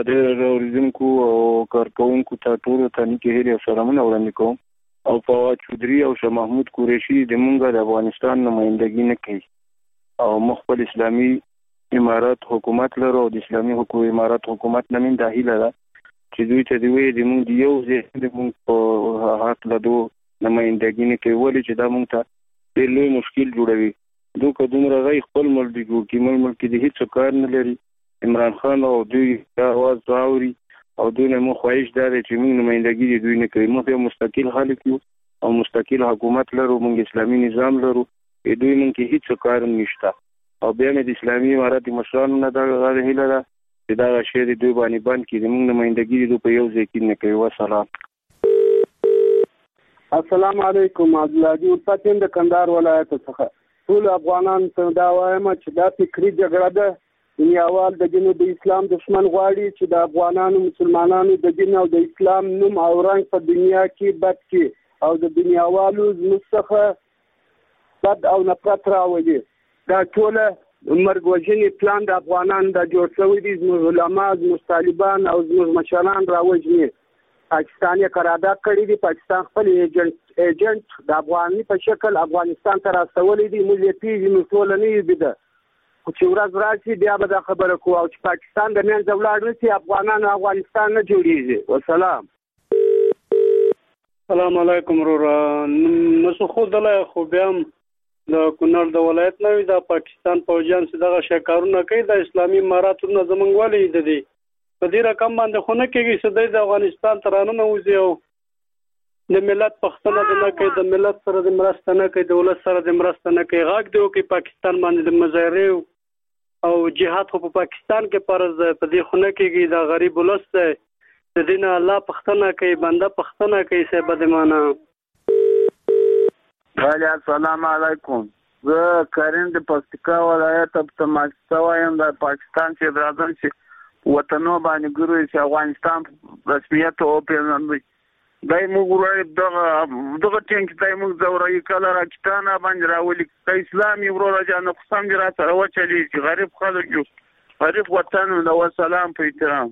د اوریدونکو او کارکونکو ته ټولو ته نیکې هیلې او سلامونه وړاندې کوم او فواد چودري او شاه محمود قریشي د مونږ د افغانستان نمائندګي نه کوي او مخبل اسلامي امارات حکومت لرو د اسلامي امارات حکومت نمین د هیله ده چې دوی ته دی وی د مونږ د یو ځای د مونږ په حق لدو نمائندګي نه کوي ولې چې دا مونږ ته ډېر لوی مشکل جوړوي دوی دومره غي خپل ملک دی جوړ کی ملک د هیڅ کار نه لري عمران خان او دوی आवाज راوري او دوی نه مو خواهش دار چې موږ نمائندګي دوی نه کوي موږ یو مستقل خلک یو او مستقل حکومت لرو موږ اسلامي نظام لرو دوی موږ کې هیڅ کار نشته او بیا د اسلامي امارات مشرانو نه دا غوښتنه هیله ده چې دا شی د دوی باندې بند کړي موږ نمائندګي دوی په یو ځای کې نه کوي والسلام. السلام علیکم. عبدالعزیز الفتن د کندهار ولایت څخه ټول افغانان ته دا وایم چې دا فکری جګړه ده دنیاوال د دین او د اسلام دشمن غواړي چې د افغانانو مسلمانانو د دین او د اسلام نوم او رنګ په دنیا کې بد کړي او د دنیاوالو مستخه بد او نفرت راوړي. دا ټول مرګ وژنې پلان د افغانانو د جوړ شوی دي زموږ علما زموږ طالبان او زموږ مشران راوژني. پاکستان یې قرارداد کړی دی پاکستان خپل ایجنټ د افغاني په شکل افغانستان ته راستولی دی موږ یې پیژنو ټول نه یې بده چې ورځ راشي بیا به دا خبره کوو او چې پاکستان د منځه ولاړ نه شي افغانان افغانستان نه جوړیږي. والسلام. السلام علیکم ورور نو خو دلته خو بیا د کونړ د ولایت نه د پاکستان فوجیان چې دغه شکارونه کوي د اسلامي اماراتونو زمونږ ولې د دې په دې رقم باندې خو نه کېږي چې د افغانستان ترانه وځي او د ملت پښتنه د نه کوي د ملت سره د مرسته نه کوي د ولس سره د مرسته نه کوي غاګ دی کوي پاکستان باندې د مظاهره او جهاد خو په پاکستان کې فرض په دې خو نه کېږي د غریب ولس د دین الله پښتنه کوي بنده پښتنه کوي سه بدمانه. وعلی السلام علیکم. زه کریم د پکتیکا ولایت په تماشا وایم د پاکستان چې برادر چې وطنو باندې ګوري چې افغانستان رسمیت او پیژندل دای موږ ورای دغه ټینګ دای موږ زورای کله راکټانه باندې راولي د اسلامي ورو راځنه قسم دې را سره وچلی چې غریب خلک جو غریب وطن نو سلام په احترام.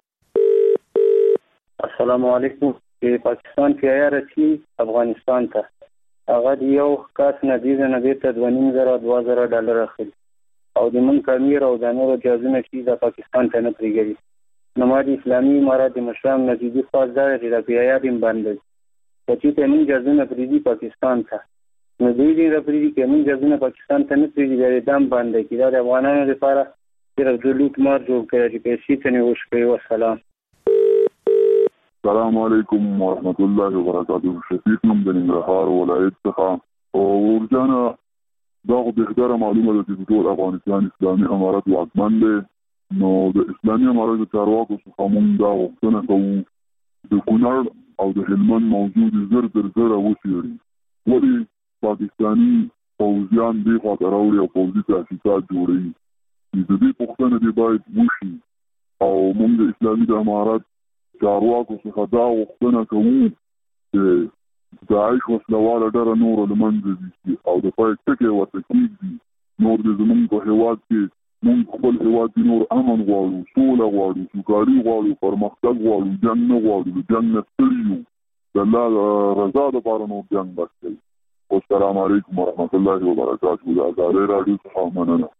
السلام علیکم. پاکستان کې آیا رسي افغانستان ته هغه یو کاس نتیجه نه دیته $2,000 اخلي او د من کمیر او د نورو جازونه چې د پاکستان ته نه پریږدي نو ما د اسلامي امارات مشران نتیجه خاص دار چې د پیايادم باندې چې ته من جازونه پریږدي پاکستان ته نو دوی دې پریږدي چې من جازونه پاکستان ته نه پریږدي د دم باندې چې د افغانانو لپاره چې د لوټ مار جوړ کړي چې پیسې ته نه وشي. والسلام. السلام علیکم ورحمت الله وبرکاته. شفیق نوم د ننګرهار ولایت څخه او ورجانه دا خو بهتره معلومه ده چې ټول افغانستان اسلامي امارات واکمن دی نو د اسلامي امارات چارواکو څخه موږ دا غوښتنه کوو د کونړ او د هلمند موضوع زر وڅېړي ولې پاکستاني پوځیان دې خواته راوړي او پوځي تاسیسات جوړوي د دې پوښتنه دې باید وشي او موږ د اسلامي امارات چارواکو څخه دا غوښتنه کوو چې داعش وسلواله ډله نور له منځه ځي او د پای ټکی ورته کېږدي نور د زموږ په هېواد کې موږ خپل هېواد کې نور امن غواړو سوله غواړو سوکالي غواړو پرمختګ غواړو جنګ نه غواړو د جنګ نه ستړي یو د الله رضا دپاره نور جنګ بس کوي. والسلام علیکم ورحمت الله وبرکاته. د ازادۍ راډیو څخه مننه.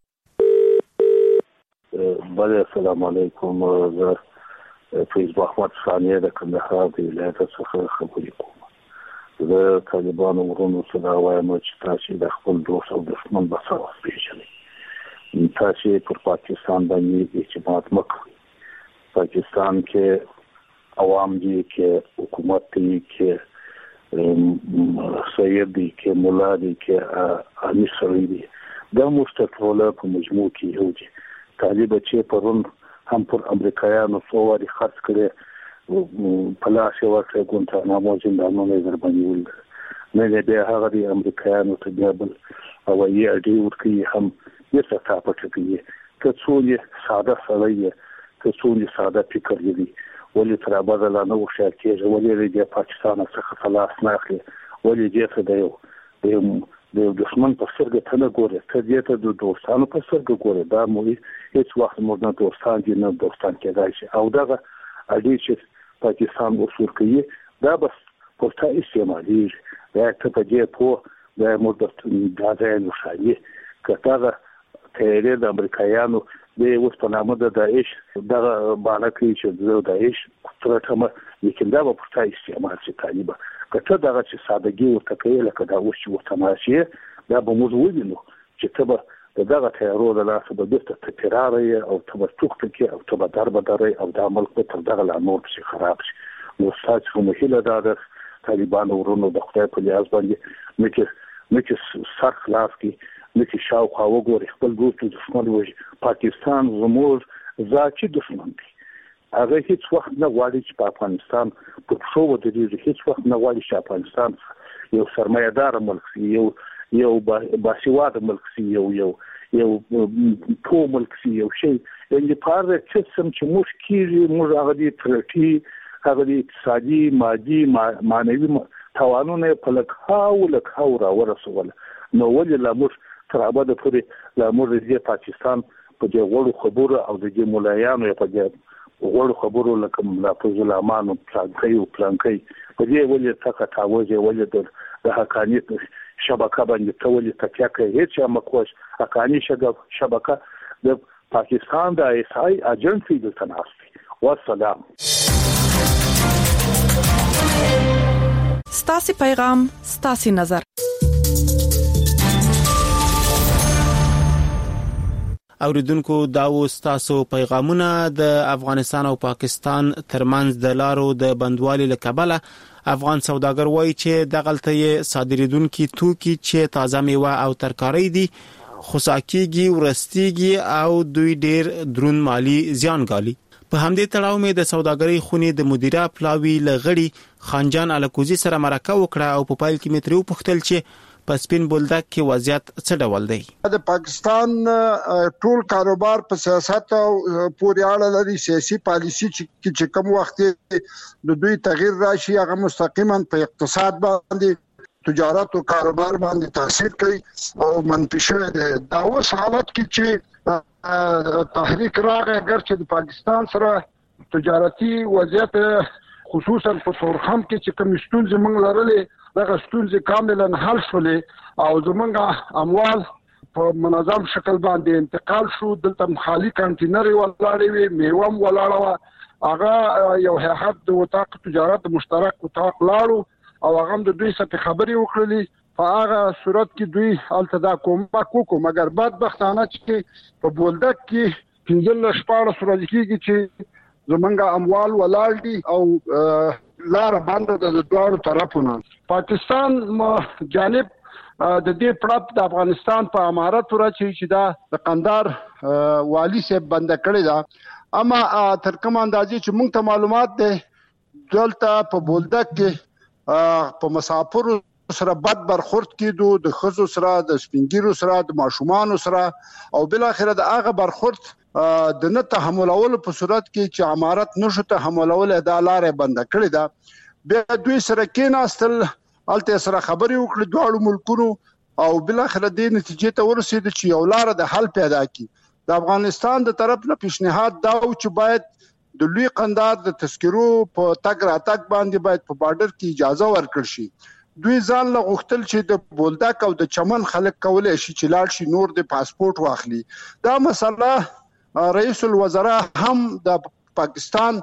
بله السلام علیکم. فیض محمد ثانیه د کندهار د ولایت څخه خبرې کوم. د طالبانو ورونو سره وایم چې تاسو د خپل دوست او دښمن په څیر وپېژنئ. تاسو پر پاکستان باندې اعتماد مه کوئ. پاکستان کې عوام دي کې حکومت دي کې سید دي کې مولا دي کې امیر سړی دي دا مستقله په مجموع کې یو دي. طالب چې پرون هم پر امریکایانو څواري خرڅ کړي په لاس یې ورکړی ګونتانامو زندانونه یې درباندې ولګل نه بیا هغه د امریکایانو ته بیا بل هوایي اډې ورکوي هم بیرته تا پټه کوي. که څوک یې ساده سړی یې که څوک یې ساده فکر لري ولې تر بدله نه هوښیار کېږي ولې د پاکستان څخه په لاس نه اخلي ولې دې ته د دښمن په سترګه ته نه ګورې ته دې ته د دوستانو په سترګه ګورې دا مو هیڅ وخت موږ نه دوستان دي نه دوستان کېدای شي او دغه اړې چې پاکستان وسور کوي دا بس پورته استعمالي دا ته په دې په د مدت د ځای نشایي کته تیرې د امریکایانو د اوس په نامه د داعش د باندې کې چې د داعش ترټمه لیکن دا په پورته استعمال شي طالبه کته دا چې سادهګي ورته کوي لکه دا اوس چې ورته ماشي دا به موږ وینو چې ته دغه تیارو د لاس په دغه تکراري او تبرتوخت کې او تبه ضربه دري او د عمل په تر دغه لامل شي خراب شي نو تاسو هم هیله ده طالبان ورونو د خدای په لیاز باندې مکه سر خلاف کې مکه شاوخوا وګوري خپل ګوتو دښمن وي پاکستان زموږ ذاتي دښمن دی هغه هیڅ وخت نه غواړي چې په افغانستان په شو ودرېږي هیڅ وخت نه غواړي چې افغانستان یو سرمایه‌دار ملک شي یو باسواده ملک شي یو ټول ملک شي یو شی یعنی په هر څه چې موږ کېږي موږ هغه دې ترټي هغه دې اقتصادي مادي معنوي توانونه په لکه را ورسول نو ولې لا موږ تر ابده پورې لا موږ دې پاکستان په دې وړو خبرو او د دې مولایانو په دې وړو خبرو لکه ملا فضل امان او پلانکي په دې ولې تکه تاوځي ولې د حقانیت شبکه باندې تولې تکیه کوي چې مکوش حقانی شبکه د پاکستان د ایسای اجنسی د تناسب والسلام ستاسي پیغام ستاسي نظر اوریدونکو دا وستاسو پیغامونه د افغانستان او پاکستان ترمنځ د لارو د بندوالي لکبله افغان سوداګر وایي چې د غلطۍ صادریدونکو توکي چې تازه میوه او ترکاری دي خوساکیږي ورستيږي او دوی ډیر درون مالی زیان ګالي په همدې تړاو مې د سوداګرۍ خونې د مدیره پلاوی لغړی خانجان الکوزي سره مرکه وکړه او په پایل کې متریو پختل چې په سپین بولدک کې وضعیت څه ډول دی د پاکستان ټول کاروبار په سیاست او پورې اړه لري سیاسي پالیسی چې کوم وخت د دوی تغییر راشي هغه مستقیما په اقتصاد باندې تجارت او کاروبار باندې تاثیر کوي او منفي شوی دی دا اوس حالت کې چې تحریک راغی اگر چې د پاکستان سره تجارتي وضعیت خصوصا په تورخم کې چې کوم ستونزې موږ لرلې دغه ستونزې کاملا حل شولې او زمونږ اموال په منظم شکل باندې انتقال شو دلته خالی کانټینر ولاړې وي میوه ولاړه هغه یو هیئت د وطاق تجارت مشترک وطاق لاړو او هغه د دوی سره خبرې وکړلې په هغه صورت کې دوی التدا کوم کو مګر بدبختانه چې په بولدک کې 15 ورځې کېږي چې زمونږ اموال ولاړ دي او لار باندې د دوه طرفونو پاکستان جانب د دې پړپ د افغانستان په امارت ورچې چې دا د قندار والی سه بند کړی دا اما تر کوم اندازې چې موږ ته معلومات ده دلته په بولدک کې په مسافر سره بد برخورد کیدو د خزو سره د سپینګیرو سره د ماشومان سره او بل اخر د هغه برخورد د نه تحملولو په صورت کې چې امارت نشو تحملول د لارې بند کړی دا بیا دوی سره کېناستل الته سره خبرې وکړې دواړو ملکونو او بل اخر د نتیجې ته ورسېد چې یو لار د حل پیدا کی د افغانستان د طرف نه پیشنهاد دا او چې باید د لوی قندار د تذکرو په تګ راتګ باندې باید په بارډر کې اجازه ورکړ شي دوی ځان له غوښتل چې د بولدک او د چمن خلک کولای شي چې لاړ شي نور د پاسپورت واخلي دا مسله رئیس الوزراء هم د پاکستان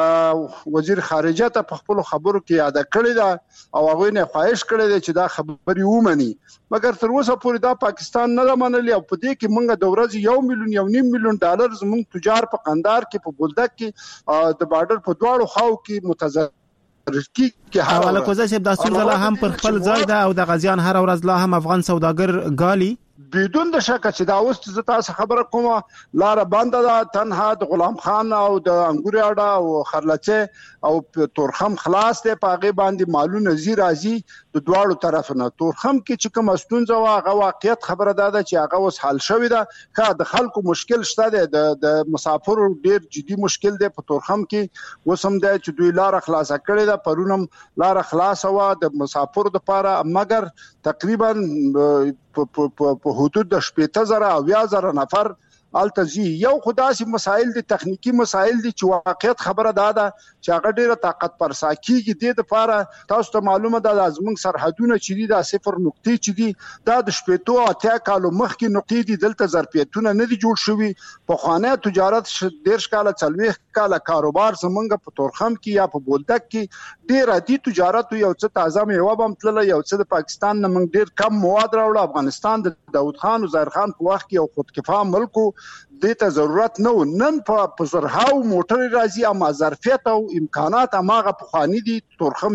وزیر خارجه ته په خپل خبرو کې یاد کړی دا او هغه نه خواهش کړی دی چې دا خبري ومني مګر تر اوسه پورې دا پاکستان نه منلی او په دې کې موږ د ورځې 1.5 میلیون ډالر زموږ تجار په قندار کې په بولدک کې د بارډر په دواړو خاو کې متضرر کی حواله کوزه چې د سولزله هم پر خپل ځای ده او د غزيان هر ورځ لا هم افغان سوداګر ګالي بدون د شک چې دا اوس چې تاسو خبره کوم لار بنده ده تنها د غلام خان او د انګور اډا او خرلچه او تورخم خلاص ته پاغه باندې مالونه زی راځي د دواړو طرفونو تورخم کې چې کوم استونزه واغه واقعیت خبره ده چې هغه اوس حل شوې ده که د خلکو مشکل شته د مسافر ډیر جدي مشکل دی په تورخم کې وسم ده چې دوی لار خلاص کړي ده پرونم لار خلاص وا د مسافر د پاره مګر تقریبا په حدود د 15000 او 10000 نفر التزي یو خداسي مسائل دي تخنیکی مسائل دي چې واقعیت خبره ده چې هغه ډیره طاقت پر ساکیږي د لپاره تاسو ته معلومه ده زموږ سرحدونه چې دي د 0 نقطې چې دي دا د شپېتو اتیا کالو مخکې نقطې دي دلته ظرفیتونه نه دي جوړ شوي په خوانه تجارت 10 کاله 40 کاله کاروبار زمونږ په تورخم کې یا په بولدک کې ډیر عادي تجارت یو څه تازه میوه بم تلله یو څه د پاکستان نه موږ ډیر کم مواد راوړل افغانستان د داود خان او ظاهر خان په وخت کې یو خودکفا ملک دته ضرورت نه نن په زرهاو موټر راځي اما ظرفیت او امکانات اماغه په خواني دي تورخم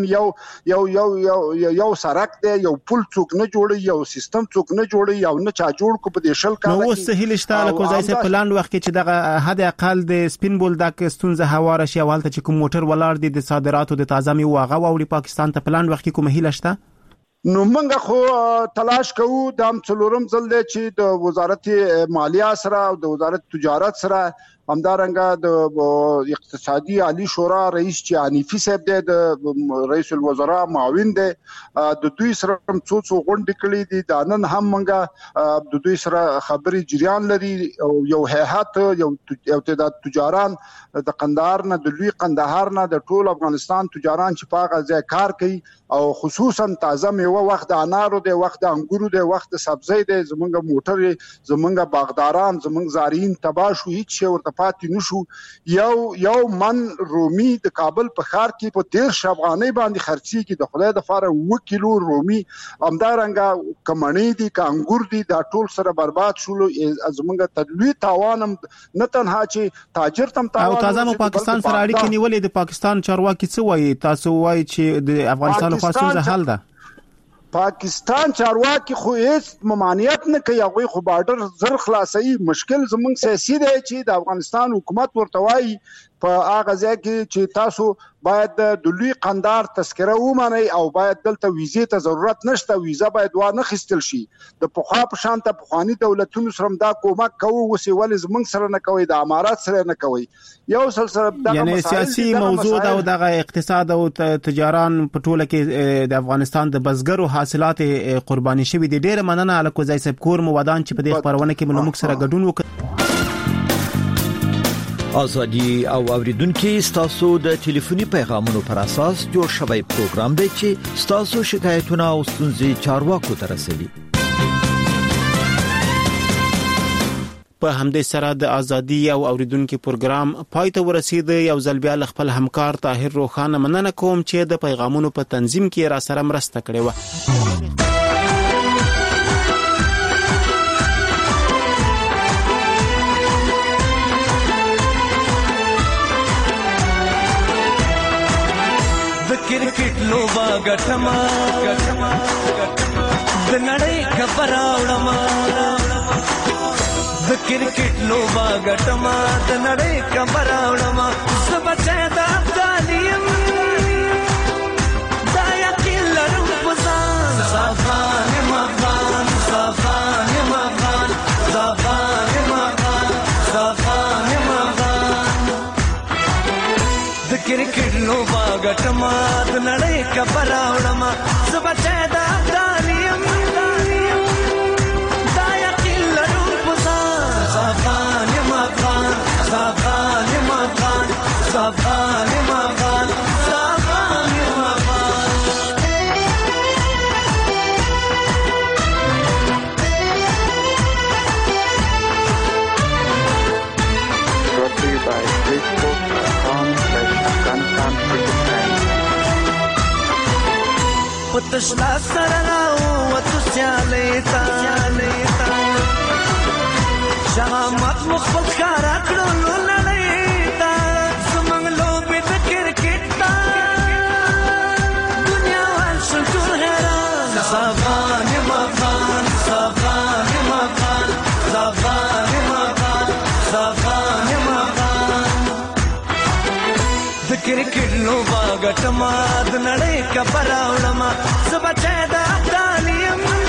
یو سرک دی یو پل څوک نه جوړي یو سیستم څوک نه جوړي یو نه چا جوړ کو په دې شل کال نو سهیل شته کو ځای سه پلان وخت کې چې دغه حد اقل د سپین بولدک ستونزه هواره شي ولته چې کوم موټر ولار دي د صادراتو د تازه می واغه وړي پاکستان ته پلان وخت کې کوم هیله شته نو موږ خو تلاش کوو د څلورم ځل دی چې د وزارت مالیه سره او د وزارت تجارت سره همدارنګه د اقتصادي عالی شورا رئیس چې حنیفي صاحب دی د رئیس الوزراء معاون دی د دوی سره څو غونډې کړې دي د نن هم موږ د دوی سره خبري جریان لري او یو هيئت یو تعداد تجاران د قندهار نه د لوی قندهار نه د ټول افغانستان تجاران چې په غزا کار کوي او خصوصا تازه میوه وخت د انارو دی وخت د انګورو دی وخت د سبزی دی زمونږ موټر زمونږ باغداران زمونږ زارین تباشو هیڅ شی ورته پاتې نشو یو من رومي د کابل په ښار کې په 13 افغانۍ باندې خرڅيږي د خدای د فاره 1 کیلو رومي همدارنګه کمنۍ دي کانګور دي دا ټول سره برباد شول زمونږ تدلوي تاوانم نه تنها چې تاجر تم تاوان او تازه مو پاکستان سره اړیکې نیولې د پاکستان چارواکي څه وایي تاسو وایي چې د افغانستان له خاصه حل ده پاکستان چارواکي خو هیڅ ممانعت نه کوي هغه خو بارډر زر خلاصي مشکل زمونږ سیاسي دی چې د افغانستان حکومت ورته وایي په هغه ځای کې چې تاسو باید د لوی قندار تذکره ومنئ او باید دلته ویزې ته ضرورت نشته ویزه باید وانه خستل شي د پخوا په شان ته پخوانی دولتونو سره دا کومک کوو وسې ولې زمونږ سره نه کوي د امارات سره نه کوي یو سلسله دغه یعنی سیاسي موضوع او دغه اقتصاد او تجاران په ټوله کې د افغانستان د بزګرو حاصلات قرباني شوی دي ډیره مننه الکو ځای سب کور مو ودان چې په دې خبرونه کې موږ سره ګډون وکړو ازادي او اوریدونکو ستاسو د ټلیفوني پیغامونو پر اساس جوړ شوی پروګرام دی چې ستاسو شکایتونه او ستونزې چارواکو ته رسوي په همدې سره د ازادي او اوریدونکو پروګرام پای ته ورسید یو ځل بیا خپل همکار طاهر روخانه مننه کوم چې د پیغامونو په تنظیم کې را سره مرسته کړې و کرکټ لوبا ګټما د نړۍ خبر راوړم د کرکټ لوبا ګټما د نړۍ خبر راوړم سبچه د افغانیم دا یقین لرم پزان صافان مغان صافان مغان صافان مغان صافان مغان د کرکټ لوبا ګټما د نړۍ خبر راوړم سبچه د افغانیم دا یقین لرم پزان صافان مغان صافان مغان صافان مغان صافان مغان پتشلا سرلاو وتو سیالیتا شامت مخبل کارا کړو لړیتا زمنګ لوبې د کرکټ تا دنیا وال ټول حیران صافان مغان صافان مغان صافان مغان صافان مغان د کرکټ لوبا ګټما د نړۍ خبر راوړم سبا چې د افغانیم